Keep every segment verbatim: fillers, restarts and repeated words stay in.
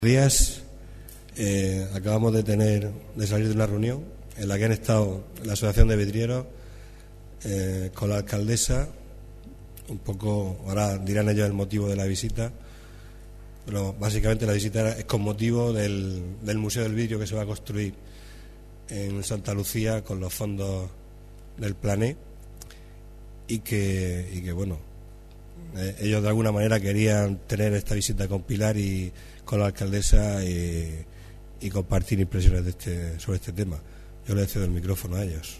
días eh, acabamos de tener de salir de una reunión en la que han estado la Asociación de Vidrieros eh, con la alcaldesa. Un poco, ahora dirán ellos el motivo de la visita, pero básicamente la visita es con motivo del, del Museo del Vidrio que se va a construir en Santa Lucía con los fondos del Plané, y que, y que bueno, eh, ellos de alguna manera querían tener esta visita con Pilar y con la alcaldesa y, y compartir impresiones de este, sobre este tema. Yo le cedo el micrófono a ellos.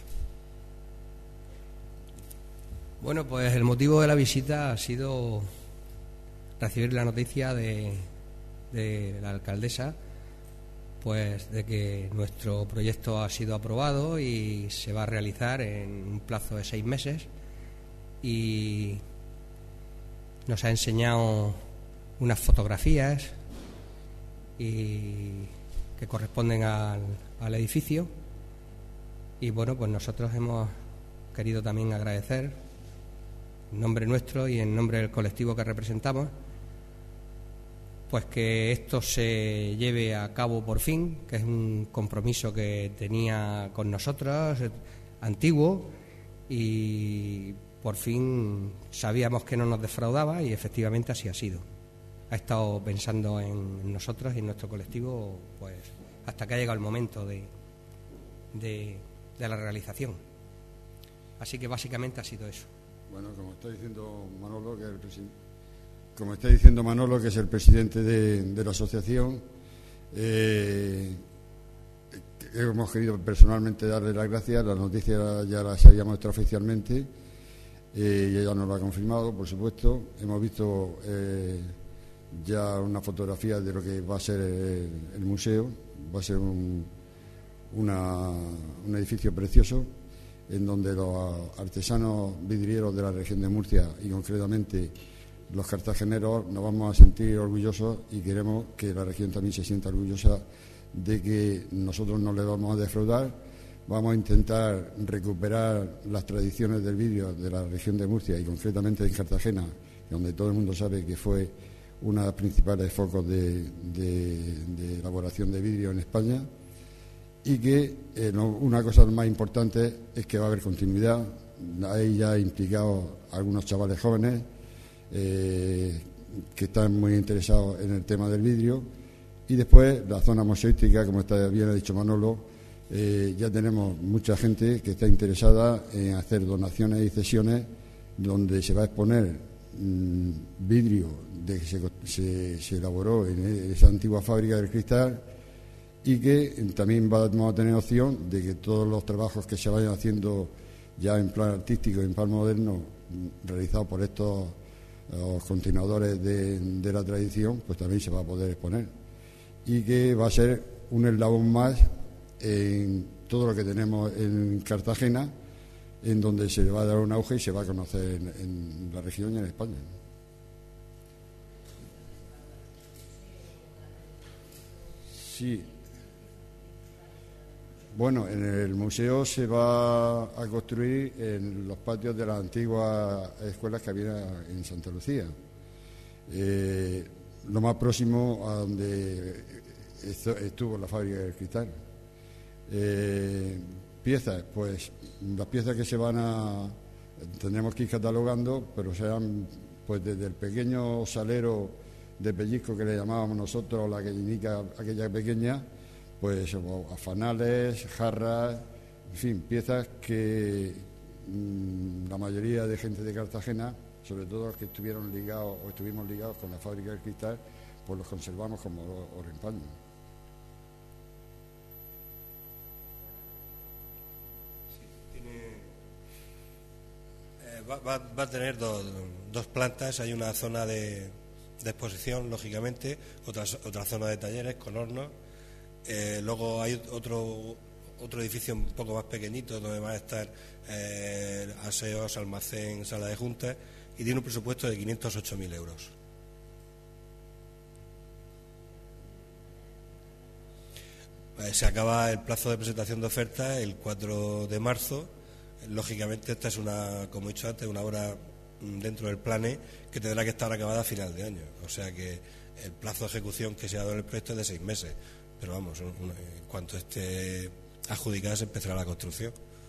Bueno, pues el motivo de la visita ha sido recibir la noticia de, de la alcaldesa, pues de que nuestro proyecto ha sido aprobado y se va a realizar en un plazo de seis meses, y nos ha enseñado unas fotografías y que corresponden al, al edificio, y bueno, pues nosotros hemos querido también agradecer en nombre nuestro y en nombre del colectivo que representamos, pues que esto se lleve a cabo por fin, que es un compromiso que tenía con nosotros, antiguo, y por fin sabíamos que no nos defraudaba, y efectivamente así ha sido. Ha estado pensando en nosotros y en nuestro colectivo, pues hasta que ha llegado el momento de, de, de la realización. Así que básicamente ha sido eso. Bueno, como está diciendo Manolo, que es el presidente, como está diciendo Manolo, que es el presidente de, de la asociación, eh, hemos querido personalmente darle las gracias. La noticia ya la sabíamos extraoficialmente eh, y ella nos lo ha confirmado, por supuesto. Hemos visto eh, ya una fotografía de lo que va a ser el, el museo. Va a ser un, una, un edificio precioso, en donde los artesanos vidrieros de la región de Murcia, y concretamente los cartageneros, nos vamos a sentir orgullosos, y queremos que la región también se sienta orgullosa de que nosotros no le vamos a defraudar. Vamos a intentar recuperar las tradiciones del vidrio de la región de Murcia, y concretamente en Cartagena, donde todo el mundo sabe que fue uno de los principales focos de, de, de elaboración de vidrio en España. Y que eh, no, una cosa más importante es que va a haber continuidad. Hay ya implicados algunos chavales jóvenes eh, que están muy interesados en el tema del vidrio. Y después la zona museística, como está bien ha dicho Manolo, eh, ya tenemos mucha gente que está interesada en hacer donaciones y cesiones, donde se va a exponer mmm, vidrio de que se, se, se elaboró en esa antigua fábrica del cristal, y que también vamos a tener opción de que todos los trabajos que se vayan haciendo ya en plan artístico y en plan moderno, realizados por estos los continuadores de, de la tradición, pues también se va a poder exponer, y que va a ser un eslabón más en todo lo que tenemos en Cartagena, en donde se le va a dar un auge y se va a conocer en, en la región y en España. Sí. Bueno, en el museo se va a construir en los patios de las antiguas escuelas que había en Santa Lucía. Eh, lo más próximo a donde estuvo la fábrica del cristal. Eh, piezas, pues las piezas que se van a... tendremos que ir catalogando, pero serán pues desde el pequeño salero de pellizco que le llamábamos nosotros, la gallinica aquella pequeña, pues afanales, jarras, en fin, piezas que mmm, la mayoría de gente de Cartagena, sobre todo los que estuvieron ligados o estuvimos ligados con la fábrica del cristal, pues los conservamos como oro en paño. Sí, tiene, eh, va, va, va a tener dos, dos plantas. Hay una zona de, de exposición, lógicamente, otra, otra zona de talleres con hornos. Eh, luego hay otro otro edificio un poco más pequeñito donde van a estar eh, aseos, almacén, sala de juntas, y tiene un presupuesto de quinientos ocho mil euros. Eh, se acaba el plazo de presentación de ofertas el cuatro de marzo. Lógicamente esta es una, como he dicho antes, una obra dentro del Plané que tendrá que estar acabada a final de año. O sea que el plazo de ejecución que se ha dado en el proyecto es de seis meses, pero vamos, en cuanto esté adjudicada se empezará la construcción.